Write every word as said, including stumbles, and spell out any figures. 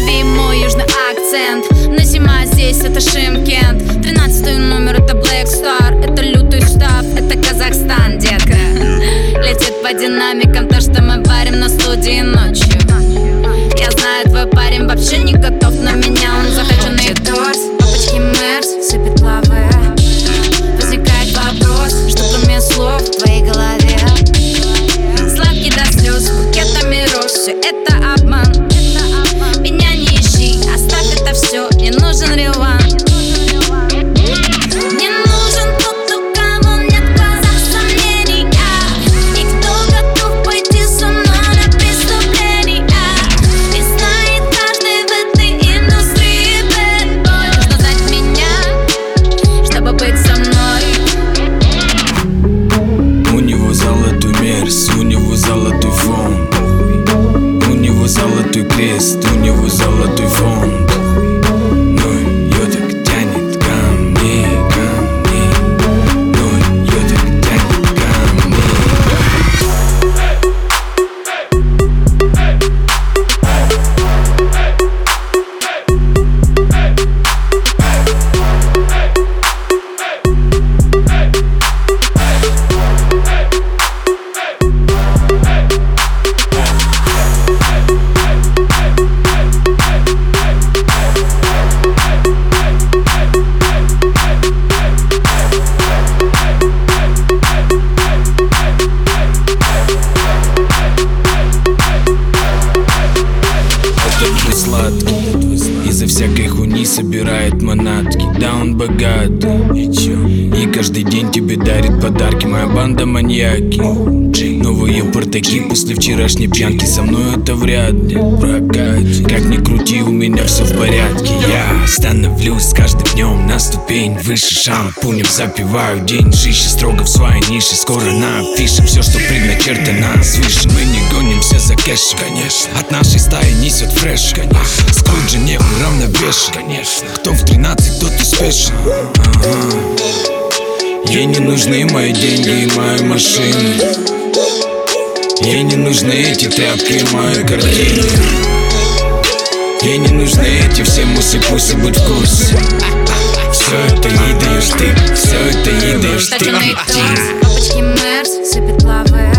Лови мой южный акцент. Но зима здесь, это Шымкент. Тринадцатый номер, это Black Star. Это лютый штаб, это Казахстан, детка. Летит по динамикам то, что мы варим на студии ночью. Я знаю, твой парень вообще не готов на меня. Он захоченный торс, папочки Мерс, сыпет лавы. Возникает вопрос, что кроме слов в твоей голове. Сладкий до слез, букетами роз. Все это обман. Меня не ищи, оставь это все. Мне нужен реванш. Мне нужен тот, у кого нет в глазах сомнений, и кто готов пойти со мной на преступление. И знает каждый в этой индустрии bad boy. Нужно знать меня, чтобы быть со мной. У него золотой мерс, у него золотой фон. У него золотой крест, у него золотой фонд. Но ее так тянет ко мне, ко мне. Но ее так тянет ко мне. Сладкий, из-за всякой хуйни собирает манатки. Да, он богатый, и чё? И каждый день тебе дарит подарки. Моя банда маньяки. Новые портаки после вчерашней пьянки. Со мной это вряд ли прокатит. Как ни крути, у меня все в порядке. Я становлюсь с каждым днем на ступень выше. Шампунем запиваю день. Жище строго в своей нише. Скоро на афише все, что предначертано свыше. Мы не гонимся за кэшем, конечно. От нашей стаи несет фреш, конечно. Скруджи не уравновешен, конечно. Кто в тринадцать, тот успешен. Ага. Ей не нужны мои деньги и мои машины. Ей не нужны эти тряпки и мои картины. Ей не нужны эти все мусы-пусы, будь в курсе. Все это ей даешь ты, все это ей даешь ты. Папочки Мерс, сыпет лавы.